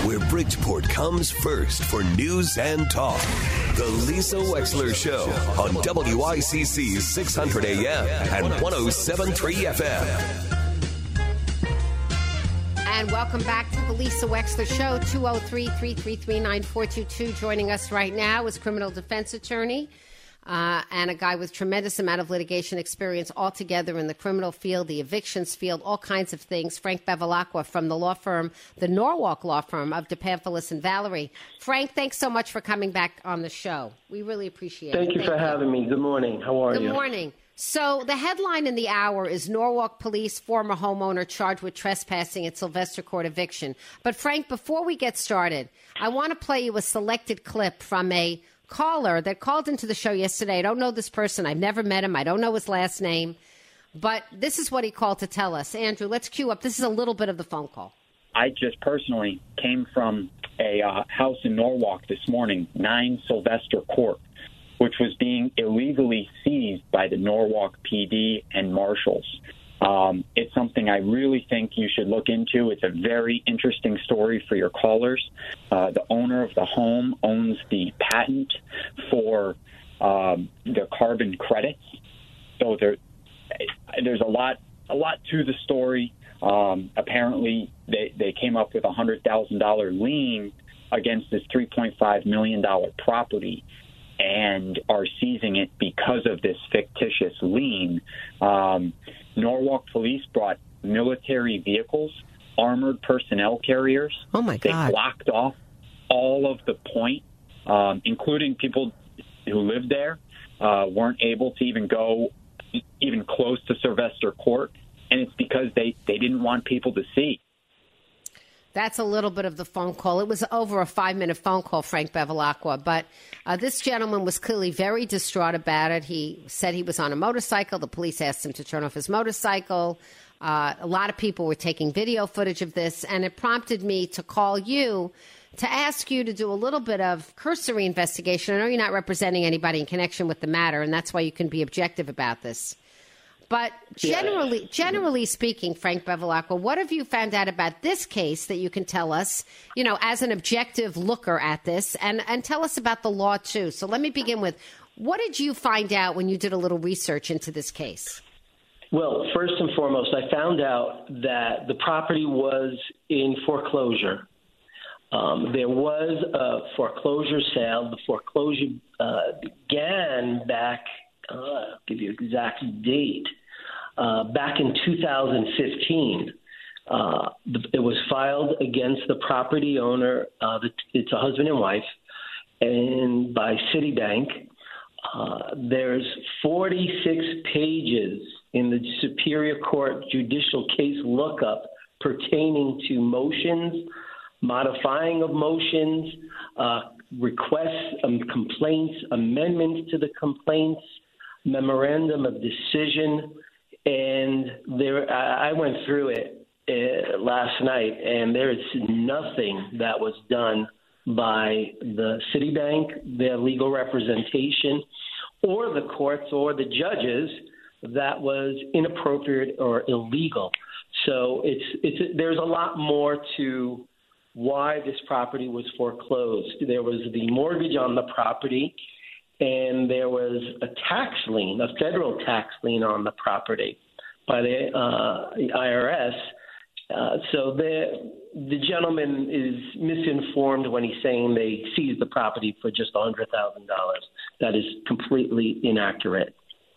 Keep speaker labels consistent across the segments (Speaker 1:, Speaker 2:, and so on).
Speaker 1: where Bridgeport comes first for news and talk. The Lisa Wexler Show on WICC 600 AM and 107.3 FM.
Speaker 2: And welcome back to the Lisa Wexler Show, 203-333-9422. Joining us right now is criminal defense attorney and a guy with tremendous amount of litigation experience altogether in the criminal field, the evictions field, all kinds of things. Frank Bevilacqua from the law firm, the Norwalk law firm of DePanthelis and Valerie. Frank, thanks so much for coming back on the show. We really appreciate it.
Speaker 3: Thank you for having me. Good morning. How are you?
Speaker 2: Good morning. So the headline in the hour is Norwalk police former homeowner charged with trespassing at Sylvester Court eviction. But Frank, before we get started, I want to play you a selected clip from a caller that called into the show yesterday. I don't know this person. I've never met him. I don't know his last name. But this is what he called to tell us. Andrew, let's cue up. This is a little bit of the phone call.
Speaker 4: I just personally came from a house in Norwalk this morning, 9 Sylvester Court, which was being illegally seized by the Norwalk PD and marshals. It's something I really think you should look into. It's a very interesting story for your callers. The owner of the home owns the patent for the carbon credits. So there's a lot to the story. Apparently, they came up with a $100,000 lien against this $3.5 million property and are seizing it because of this fictitious lien. Norwalk police brought military vehicles, armored personnel carriers.
Speaker 2: Oh, my God.
Speaker 4: They blocked off all of the point, including people who lived there, weren't able to even go even close to Sylvester Court, and it's because they didn't want people to see.
Speaker 2: That's a little bit of the phone call. It was over a 5-minute phone call, Frank Bevilacqua. But this gentleman was clearly very distraught about it. He said he was on a motorcycle. The police asked him to turn off his motorcycle. A lot of people were taking video footage of this, and it prompted me to call you to ask you to do a little bit of cursory investigation. I know you're not representing anybody in connection with the matter, and that's why you can be objective about this. But generally speaking, Frank Bevilacqua, what have you found out about this case that you can tell us, as an objective looker at this, and tell us about the law, too? So let me begin with, what did you find out when you did a little research into this case?
Speaker 3: Well, first and foremost, I found out that the property was in foreclosure. There was a foreclosure sale. The foreclosure began back, I'll give you an exact date, back in 2015. It was filed against the property owner. It's a husband and wife, and by Citibank. There's 46 pages in the Superior Court judicial case lookup pertaining to motions, modifying of motions, requests, complaints, amendments to the complaints, memorandum of decision, and I went through it last night, and there is nothing that was done by the Citibank, their legal representation, or the courts or the judges that was inappropriate or illegal. So there's a lot more to why this property was foreclosed. There was the mortgage on the property, and there was a tax lien, a federal tax lien on the property by the IRS. So the gentleman is misinformed when he's saying they seized the property for just $100,000. That is completely inaccurate.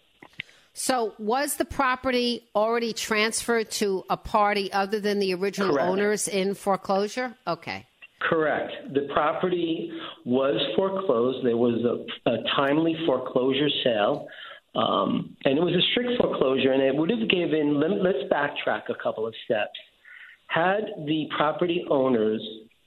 Speaker 2: So was the property already transferred to a party other than the original
Speaker 3: Correct.
Speaker 2: owners in foreclosure? Okay.
Speaker 3: Correct. The property was foreclosed. There was a timely foreclosure sale, and it was a strict foreclosure, and it would have given – let's backtrack a couple of steps. Had the property owners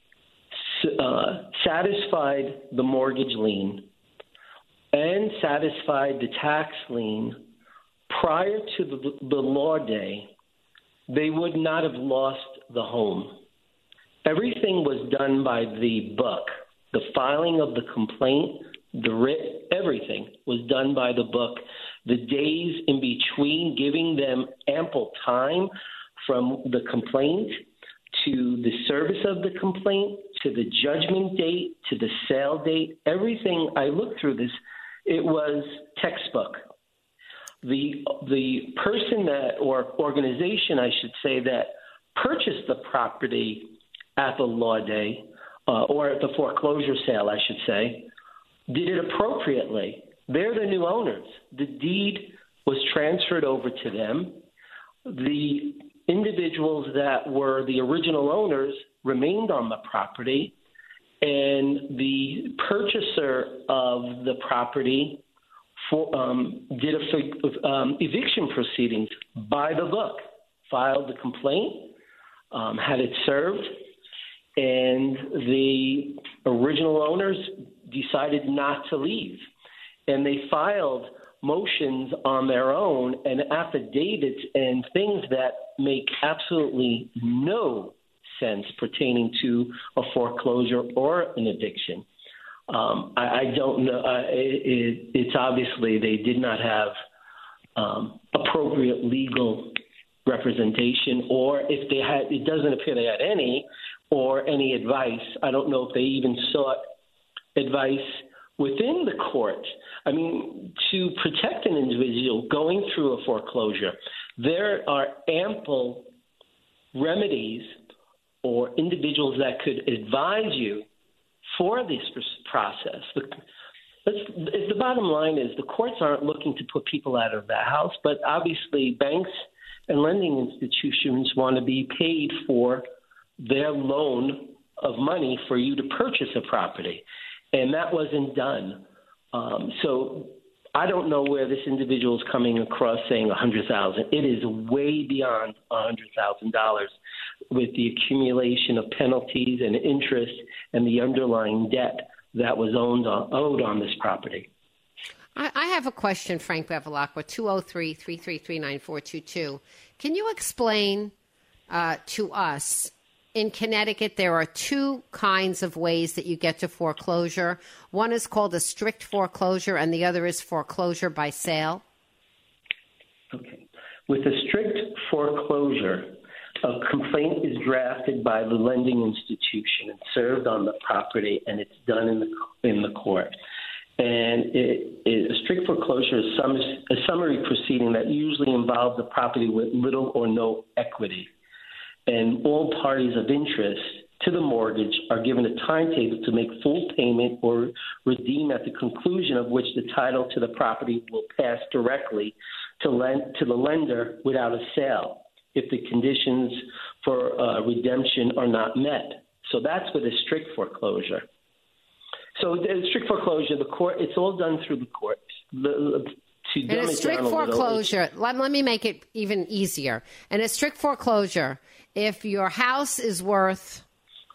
Speaker 3: satisfied the mortgage lien and satisfied the tax lien prior to the law day, they would not have lost the home. Everything was done by the book. The filing of the complaint, the writ, everything was done by the book. The days in between, giving them ample time from the complaint to the service of the complaint, to the judgment date, to the sale date, everything. I looked through this. It was textbook. The person that, or organization, I should say, that purchased the property at the law day, or at the foreclosure sale, I should say, did it appropriately. They're the new owners. The deed was transferred over to them. The individuals that were the original owners remained on the property, and the purchaser of the property did eviction proceedings by the book, filed the complaint, had it served, and the original owners decided not to leave. And they filed motions on their own and affidavits and things that make absolutely no sense pertaining to a foreclosure or an eviction. I don't know. It's obviously they did not have appropriate legal representation, or if they had, it doesn't appear they had any, or any advice. I don't know if they even sought advice within the court. I mean, to protect an individual going through a foreclosure, there are ample remedies or individuals that could advise you for this process. The bottom line is the courts aren't looking to put people out of the house, but obviously banks and lending institutions want to be paid for their loan of money for you to purchase a property. And that wasn't done. So I don't know where this individual is coming across saying $100,000. It is way beyond $100,000 with the accumulation of penalties and interest and the underlying debt that was owed on this property.
Speaker 2: I have a question, Frank Bevilacqua, 203-333-9422. Can you explain to us, in Connecticut, there are two kinds of ways that you get to foreclosure. One is called a strict foreclosure, and the other is foreclosure by sale. Okay.
Speaker 3: With a strict foreclosure, a complaint is drafted by the lending institution and served on the property, and it's done in the court. And a strict foreclosure is a summary proceeding that usually involves the property with little or no equity. And all parties of interest to the mortgage are given a timetable to make full payment or redeem, at the conclusion of which the title to the property will pass directly to the lender without a sale if the conditions for redemption are not met. So that's with a strict foreclosure. So the strict foreclosure, the court, it's all done through the courts.
Speaker 2: In a strict foreclosure, let me make it even easier. In a strict foreclosure, if your house is worth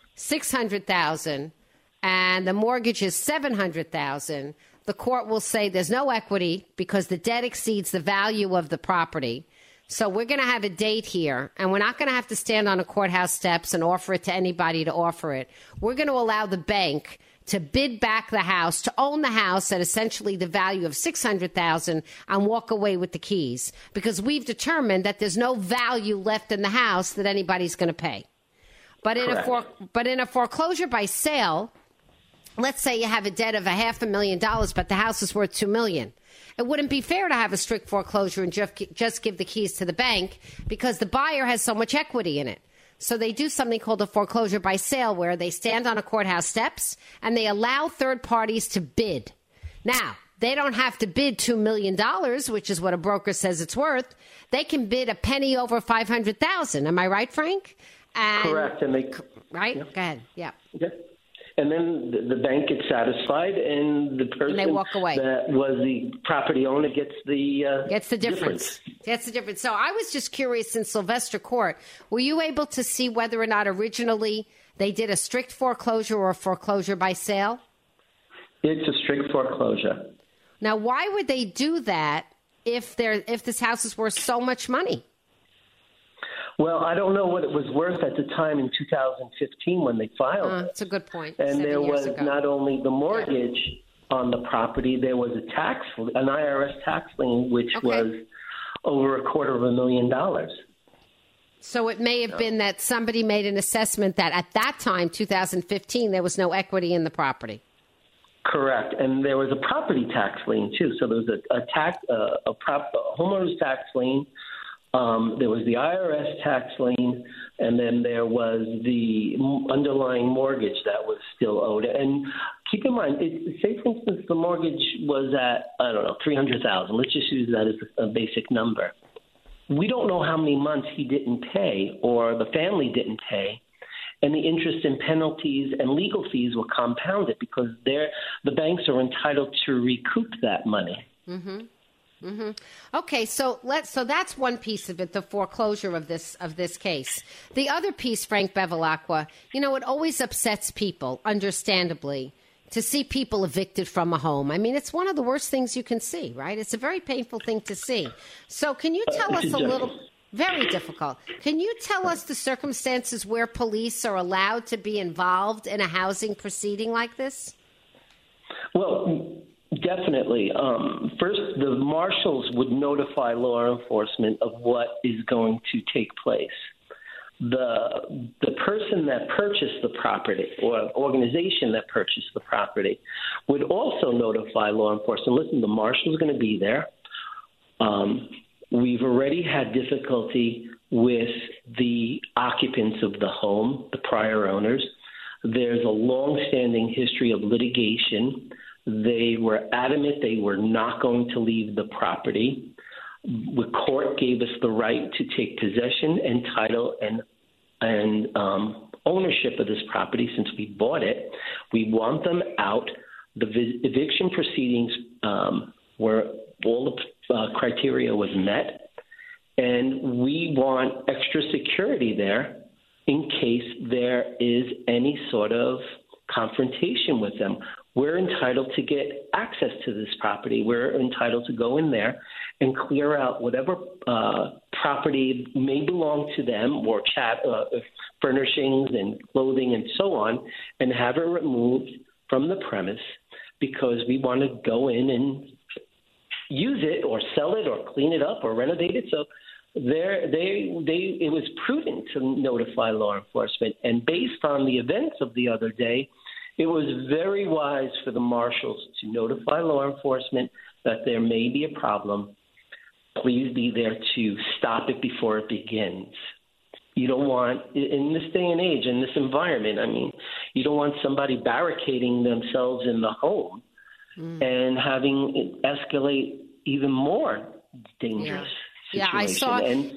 Speaker 2: $600,000 and the mortgage is $700,000, the court will say there's no equity because the debt exceeds the value of the property. So we're going to have a date here, and we're not going to have to stand on a courthouse steps and offer it to anybody to offer it. We're going to allow the bank to bid back the house, to own the house at essentially the value of $600,000 and walk away with the keys, because we've determined that there's no value left in the house that anybody's going to pay. But in a foreclosure by sale, let's say you have a debt of $500,000, but the house is worth $2 million. It wouldn't be fair to have a strict foreclosure and just give the keys to the bank because the buyer has so much equity in it. So they do something called a foreclosure by sale, where they stand on a courthouse steps and they allow third parties to bid. Now, they don't have to bid $2 million, which is what a broker says it's worth. They can bid a penny over $500,000. Am I right, Frank?
Speaker 3: Correct. And
Speaker 2: right?
Speaker 3: Yeah.
Speaker 2: Go ahead. Yeah.
Speaker 3: Okay. And then the bank gets satisfied, and the person
Speaker 2: and they walk away.
Speaker 3: That was the property owner gets the
Speaker 2: difference. Gets the difference. So I was just curious, in Sylvester Court, were you able to see whether or not originally they did a strict foreclosure or a foreclosure by sale?
Speaker 3: It's a strict foreclosure.
Speaker 2: Now, why would they do that if this house is worth so much money?
Speaker 3: Well, I don't know what it was worth at the time in 2015 when they filed it.
Speaker 2: That's a good point.
Speaker 3: And there was not only the mortgage on the property, there was an IRS tax lien, which was over $250,000.
Speaker 2: So it may have been that somebody made an assessment that at that time, 2015, there was no equity in the property.
Speaker 3: Correct. And there was a property tax lien, too. So there was a homeowner's tax lien. There was the IRS tax lien, and then there was the underlying mortgage that was still owed. And keep in mind, say, for instance, the mortgage was at, I don't know, $300,000. Let's just use that as a basic number. We don't know how many months he didn't pay or the family didn't pay, and the interest and penalties and legal fees were compounded because the banks are entitled to recoup that money.
Speaker 2: Mm-hmm. Mm-hmm. Okay, so that's one piece of it, the foreclosure of this case. The other piece, Frank Bevilacqua, it always upsets people, understandably, to see people evicted from a home. I mean, it's one of the worst things you can see, right? It's a very painful thing to see. So can you tell us a little... Very difficult. Can you tell us the circumstances where police are allowed to be involved in a housing proceeding like this?
Speaker 3: Well, definitely. First, the marshals would notify law enforcement of what is going to take place. The person that purchased the property or organization that purchased the property would also notify law enforcement, listen, the marshal's going to be there. We've already had difficulty with the occupants of the home, the prior owners. There's a long-standing history of litigation. They were adamant they were not going to leave the property. The court gave us the right to take possession and title and ownership of this property since we bought it. We want them out. The eviction proceedings were all the criteria was met, and we want extra security there in case there is any sort of confrontation with them. We're entitled to get access to this property. We're entitled to go in there and clear out whatever property may belong to them or furnishings and clothing and so on, and have it removed from the premise because we want to go in and use it or sell it or clean it up or renovate it. So it was prudent to notify law enforcement. And based on the events of the other day, it was very wise for the marshals to notify law enforcement that there may be a problem. Please be there to stop it before it begins. You don't want, in this day and age, in this environment, I mean, you don't want somebody barricading themselves in the home and having it escalate even more dangerous situation.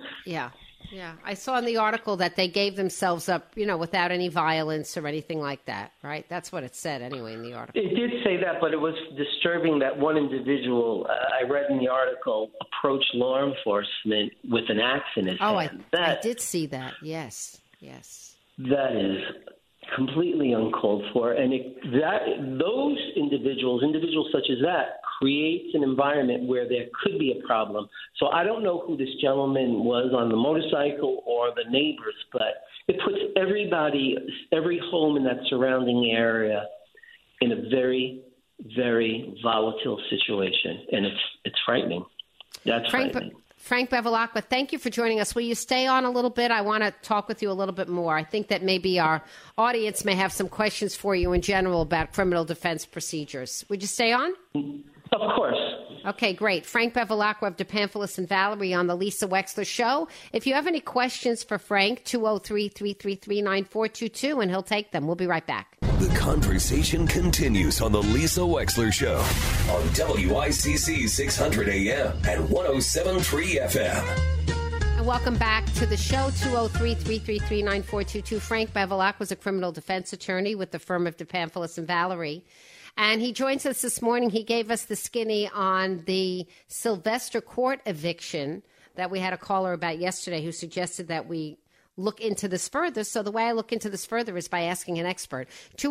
Speaker 2: I saw in the article that they gave themselves up, without any violence or anything like that, right? That's what it said anyway in the article.
Speaker 3: It did say that, but it was disturbing that one individual, I read in the article, approached law enforcement with an axe in his hand.
Speaker 2: I did see that, yes.
Speaker 3: That is completely uncalled for, and those individuals such as that, creates an environment where there could be a problem. So I don't know who this gentleman was on the motorcycle or the neighbors, but it puts every home in that surrounding area in a very, very volatile situation, and it's frightening. That's frightening.
Speaker 2: Frank Bevilacqua, thank you for joining us. Will you stay on a little bit? I want to talk with you a little bit more. I think that maybe our audience may have some questions for you in general about criminal defense procedures. Would you stay on?
Speaker 3: Of course.
Speaker 2: Okay, great. Frank Bevilacqua of DePamphilis and Valerie on the Lisa Wexler Show. If you have any questions for Frank, 203-333-9422, and he'll take them. We'll be right back.
Speaker 1: The conversation continues on the Lisa Wexler Show on WICC 600 AM and 107.3 FM.
Speaker 2: And welcome back to the show, 203-333-9422. Frank Bevilacqua was a criminal defense attorney with the firm of DePamphilis and Valerie. And he joins us this morning. He gave us the skinny on the Sylvester Court eviction that we had a caller about yesterday who suggested that we look into this further. So the way I look into this further is by asking an expert.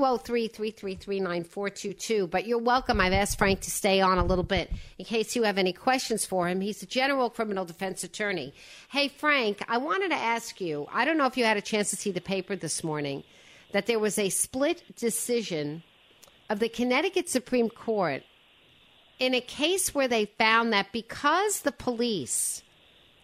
Speaker 2: 203-333-9422. But you're welcome. I've asked Frank to stay on a little bit in case you have any questions for him. He's a general criminal defense attorney. Hey, Frank, I wanted to ask you, I don't know if you had a chance to see the paper this morning, that there was a split decision of the Connecticut Supreme Court in a case where they found that because the police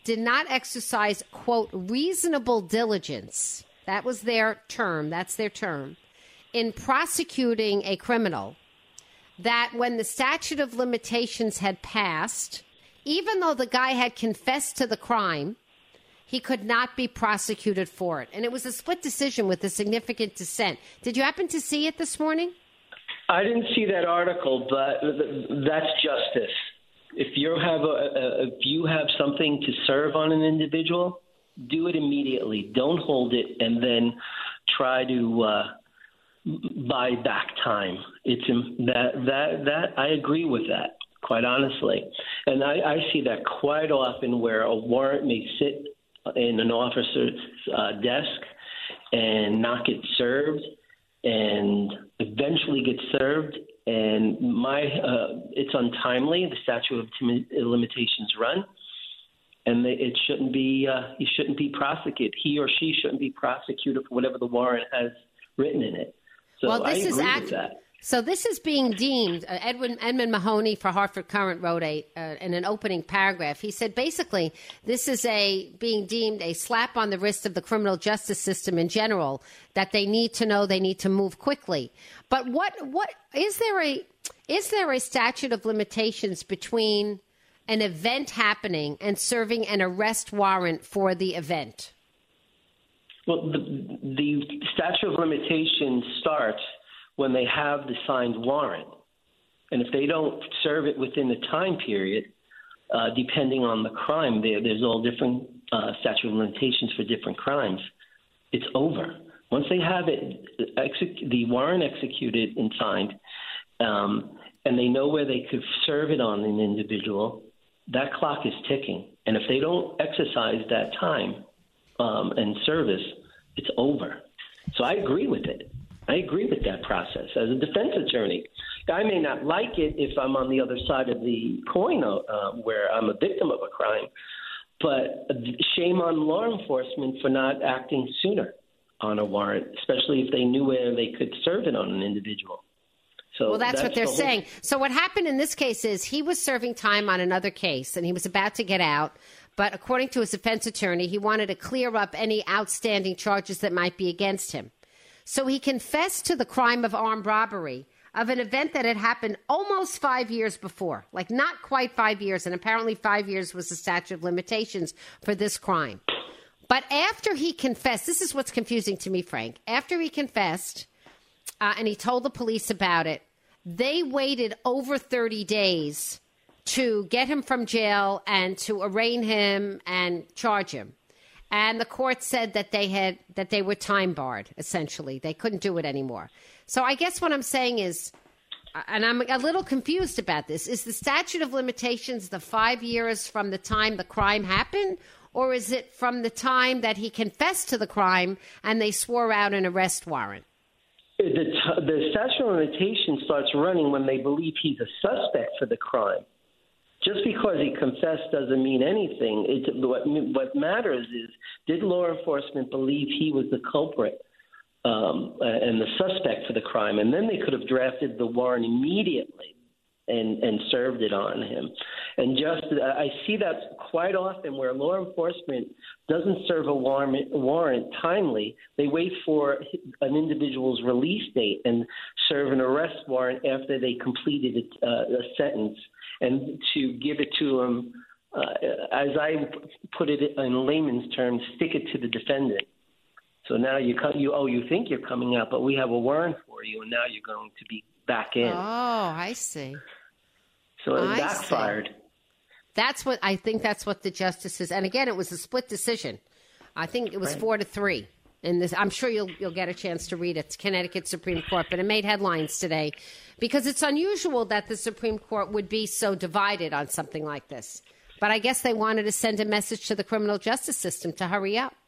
Speaker 2: did not exercise, quote, reasonable diligence. That was their term. That's their term. In prosecuting a criminal, that when the statute of limitations had passed, even though the guy had confessed to the crime, he could not be prosecuted for it. And it was a split decision with a significant dissent. Did you happen to see it this morning?
Speaker 3: I didn't see that article, but that's justice. If you have something to serve on an individual, do it immediately. Don't hold it and then try to buy back time. It's that I agree with that, quite honestly. And I see that quite often where a warrant may sit in an officer's desk and not get served, and eventually get served, and it's untimely. The statute of limitations run, and it shouldn't be. He shouldn't be prosecuted. He or she shouldn't be prosecuted for whatever the warrant has written in it. So
Speaker 2: well,
Speaker 3: I agree with that.
Speaker 2: So this is being deemed, Edmund Mahoney for Hartford Courant wrote in an opening paragraph. He said basically this is being deemed a slap on the wrist of the criminal justice system in general, that they need to know, they need to move quickly. But what is there a statute of limitations between an event happening and serving an arrest warrant for the event?
Speaker 3: Well, the statute of limitations starts when they have the signed warrant. And if they don't serve it within the time period, depending on the crime, there's all different statute of limitations for different crimes. It's over. Once they have it, the warrant executed and signed, and they know where they could serve it on an individual, that clock is ticking. And if they don't exercise that time and service, it's over. So I agree with it. I agree with that process. As a defense attorney, I may not like it if I'm on the other side of the coin where I'm a victim of a crime, but shame on law enforcement for not acting sooner on a warrant, especially if they knew where they could serve it on an individual. So
Speaker 2: well, that's what they're saying. So what happened in this case is he was serving time on another case, and he was about to get out. But according to his defense attorney, he wanted to clear up any outstanding charges that might be against him. So he confessed to the crime of armed robbery of an event that had happened almost 5 years before, like not quite 5 years. And apparently 5 years was the statute of limitations for this crime. But after he confessed, this is what's confusing to me, Frank. After he confessed and he told the police about it, they waited over 30 days to get him from jail and to arraign him and charge him. And the court said that they were time barred, essentially. They couldn't do it anymore. So I guess what I'm saying is, and I'm a little confused about this, is the statute of limitations the 5 years from the time the crime happened, or is it from the time that he confessed to the crime and they swore out an arrest warrant?
Speaker 3: The statute of limitations starts running when they believe he's a suspect for the crime. Just because he confessed doesn't mean anything. What matters is, did law enforcement believe he was the culprit and the suspect for the crime? And then they could have drafted the warrant immediately and served it on him. And I see that quite often where law enforcement doesn't serve a warrant timely. They wait for an individual's release date and serve an arrest warrant after they completed a sentence, and to give it to them, as I put it in layman's terms, stick it to the defendant. So now you think you're coming out, but we have a warrant for you, and now you're going to be back in.
Speaker 2: Oh, I see.
Speaker 3: So it backfired.
Speaker 2: That's what the justices, and again, it was a split decision. I think it was 4-3. In this, I'm sure you'll get a chance to read it. It's Connecticut Supreme Court, but it made headlines today because it's unusual that the Supreme Court would be so divided on something like this. But I guess they wanted to send a message to the criminal justice system to hurry up.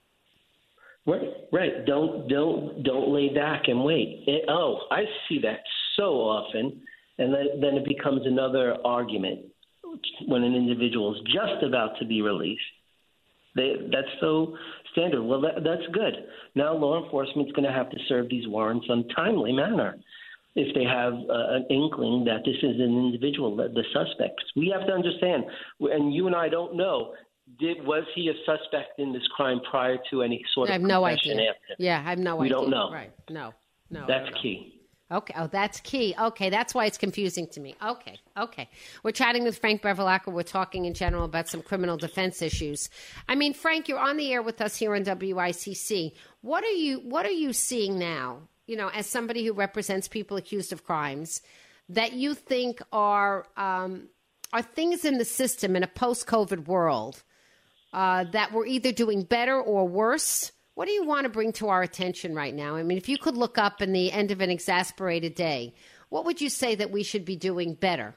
Speaker 3: Right. Don't lay back and wait. I see that so often, and then it becomes another argument when an individual is just about to be released. That's so standard. Well, that's good. Now law enforcement's going to have to serve these warrants on a timely manner if they have an inkling that this is an individual, the suspect. We have to understand, and you and I don't know, Was he a suspect in this crime prior to any sort
Speaker 2: I
Speaker 3: of
Speaker 2: have no
Speaker 3: confession
Speaker 2: idea.
Speaker 3: after?
Speaker 2: Yeah, I have no idea.
Speaker 3: We don't know.
Speaker 2: Right. No.
Speaker 3: That's key.
Speaker 2: Okay. Oh, that's key. Okay. That's why it's confusing to me. Okay. We're chatting with Frank Bevilacqua. We're talking in general about some criminal defense issues. I mean, Frank, you're on the air with us here on WICC. What are you seeing now, as somebody who represents people accused of crimes, that you think are things in the system in a post-COVID world that we're either doing better or worse? What do you want to bring to our attention right now? I mean, if you could look up in the end of an exasperated day, what would you say that we should be doing better?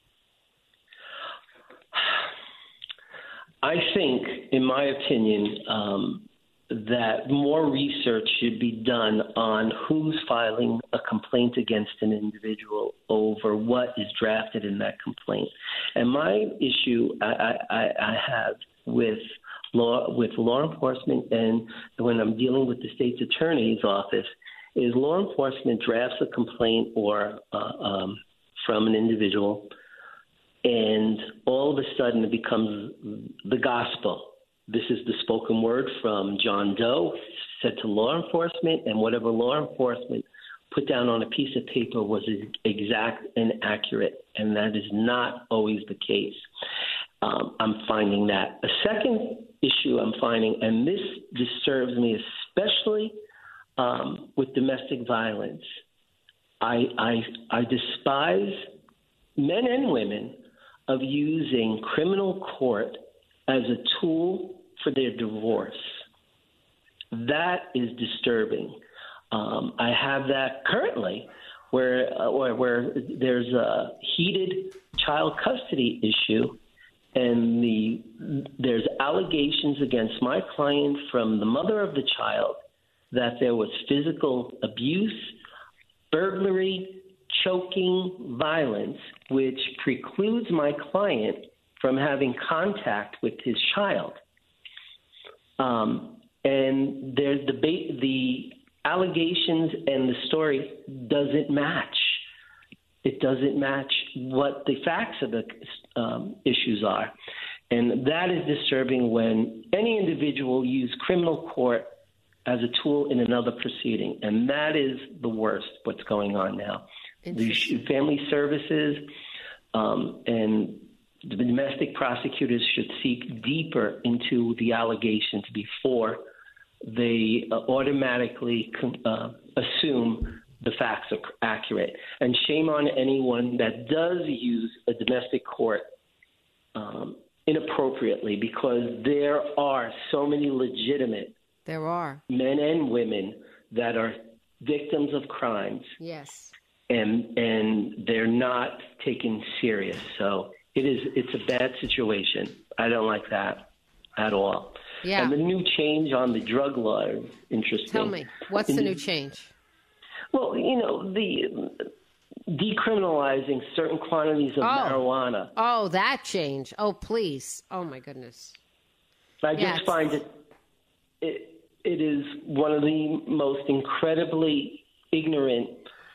Speaker 3: I think, in my opinion, that more research should be done on who's filing a complaint against an individual over what is drafted in that complaint. And my issue I have with law enforcement, and when I'm dealing with the state's attorney's office, is law enforcement drafts a complaint or from an individual, and all of a sudden it becomes the gospel. This is the spoken word from John Doe said to law enforcement, and whatever law enforcement put down on a piece of paper was exact and accurate, and that is not always the case. I'm finding that. A second issue I'm finding, and this disturbs me especially with domestic violence, I despise men and women of using criminal court as a tool for their divorce. That is disturbing. I have that currently where there's a heated child custody issue, and there's allegations against my client from the mother of the child that there was physical abuse, burglary, choking, violence, which precludes my client from having contact with his child. And there's debate. The allegations and the story doesn't match. It doesn't match what the facts of the issues are. And that is disturbing when any individual use criminal court as a tool in another proceeding. And that is the worst, what's going on now. The family services and the domestic prosecutors should seek deeper into the allegations before they automatically assume the facts are accurate. And shame on anyone that does use a domestic court inappropriately, because there are so many legitimate men and women that are victims of crimes.
Speaker 2: Yes.
Speaker 3: And they're not taken serious. So it's a bad situation. I don't like that at all.
Speaker 2: Yeah.
Speaker 3: And the new change on the drug law is interesting.
Speaker 2: Tell me, what's the new change?
Speaker 3: Well, the decriminalizing certain quantities of marijuana.
Speaker 2: Oh, that change. Oh, please. Oh, my goodness.
Speaker 3: I just find it is one of the most incredibly ignorant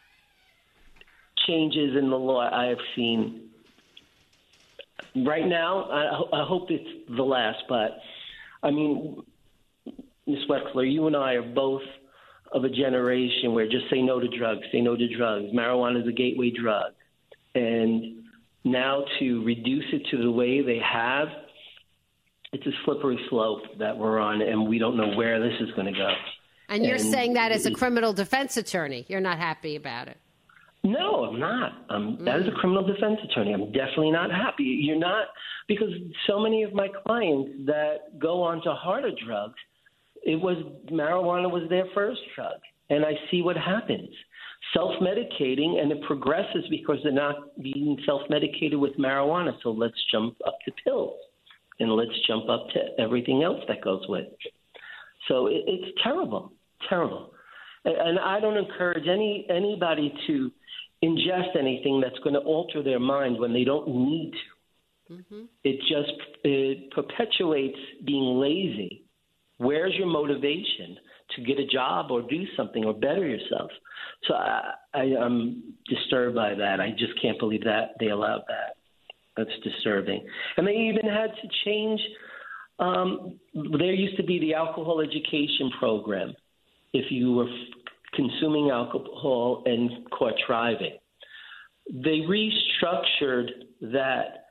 Speaker 3: changes in the law I have seen. Right now, I hope it's the last, but, I mean, Ms. Wexler, you and I are both of a generation where just say no to drugs, say no to drugs. Marijuana is a gateway drug. And now to reduce it to the way they have, it's a slippery slope that we're on, and we don't know where this is going to go.
Speaker 2: And you're saying that as a criminal defense attorney. You're not happy about it.
Speaker 3: No, I'm not. That is a criminal defense attorney. I'm definitely not happy. You're not, because so many of my clients that go on to harder drugs, marijuana was their first drug. And I see what happens. Self-medicating, and it progresses because they're not being self-medicated with marijuana. So let's jump up to pills, and let's jump up to everything else that goes with it. So it's terrible, terrible. And I don't encourage anybody to ingest anything that's going to alter their mind when they don't need to. Mm-hmm. It perpetuates being lazy. Where's your motivation to get a job or do something or better yourself? So I'm disturbed by that. I just can't believe that they allowed that. That's disturbing. And they even had to change There used to be the alcohol education program if you were consuming alcohol and caught driving. They restructured that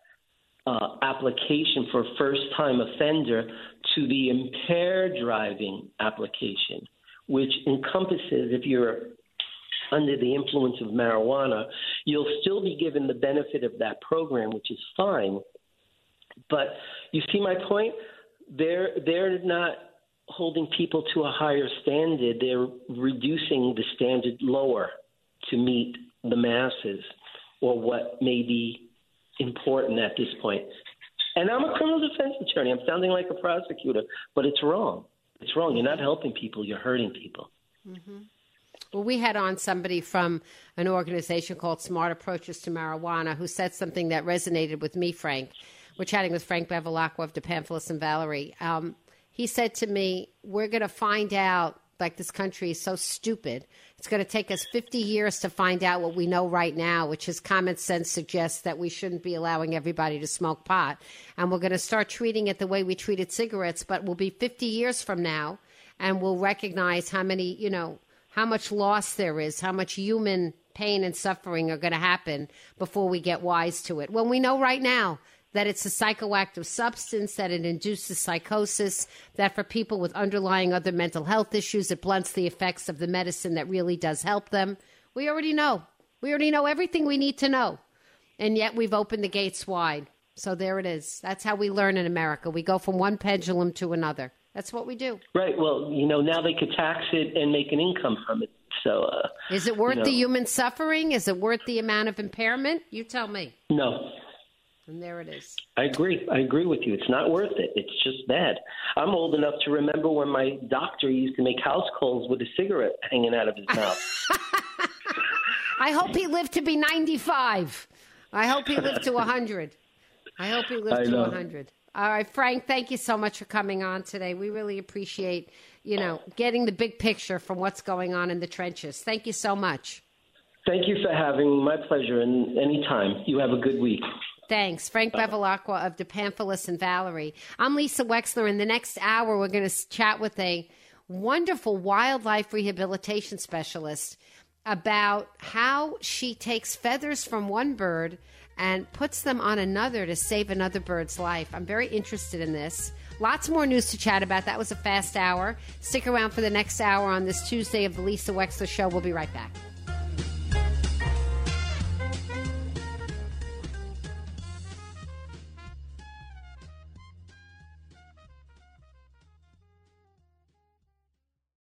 Speaker 3: application for first-time offender to the impaired driving application, which encompasses if you're under the influence of marijuana, you'll still be given the benefit of that program, which is fine. But you see my point? They're not holding people to a higher standard. They're reducing the standard lower to meet the masses or what may be important at this point. And I'm a criminal defense attorney. I'm sounding like a prosecutor, but it's wrong. It's wrong. You're not helping people. You're hurting people.
Speaker 2: Mm-hmm. Well, we had on somebody from an organization called Smart Approaches to Marijuana who said something that resonated with me, Frank. We're chatting with Frank Bevilacqua of DePanthelis and Valerie. He said to me, we're going to find out, like this country is so stupid. It's going to take us 50 years to find out what we know right now, which is common sense suggests that we shouldn't be allowing everybody to smoke pot. And we're going to start treating it the way we treated cigarettes, but we'll be 50 years from now and we'll recognize how many, how much loss there is, how much human pain and suffering are going to happen before we get wise to it. When we know right now that it's a psychoactive substance, that it induces psychosis, that for people with underlying other mental health issues, it blunts the effects of the medicine that really does help them. We already know. We already know everything we need to know. And yet we've opened the gates wide. So there it is. That's how we learn in America. We go from one pendulum to another. That's what we do.
Speaker 3: Right. Well, now they could tax it and make an income from it. So
Speaker 2: is it worth the human suffering? Is it worth the amount of impairment? You tell me.
Speaker 3: No.
Speaker 2: And there it is.
Speaker 3: I agree. I agree with you. It's not worth it. It's just bad. I'm old enough to remember when my doctor used to make house calls with a cigarette hanging out of his mouth.
Speaker 2: I hope he lived to be 95. I hope he lived to 100. I hope he lived to 100. All right, Frank, thank you so much for coming on today. We really appreciate, getting the big picture from what's going on in the trenches. Thank you so much.
Speaker 3: Thank you for having me. My pleasure. And anytime. You have a good week.
Speaker 2: Thanks. Frank Bevilacqua of DePanthelis and Valerie. I'm Lisa Wexler. In the next hour, we're going to chat with a wonderful wildlife rehabilitation specialist about how she takes feathers from one bird and puts them on another to save another bird's life. I'm very interested in this. Lots more news to chat about. That was a fast hour. Stick around for the next hour on this Tuesday of the Lisa Wexler Show. We'll be right back.